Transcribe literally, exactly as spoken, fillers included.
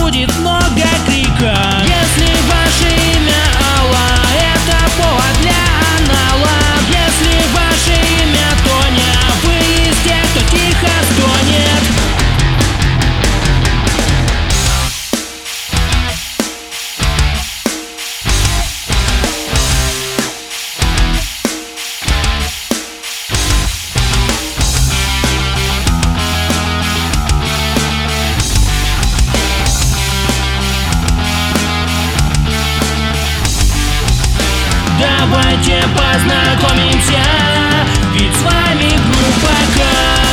будет много крика. Если ваше имя Алла, это повод для анала. Если ваше имя Тоня, вы из тех, кто тихо стонет. Давайте познакомимся, ведь с вами группа К.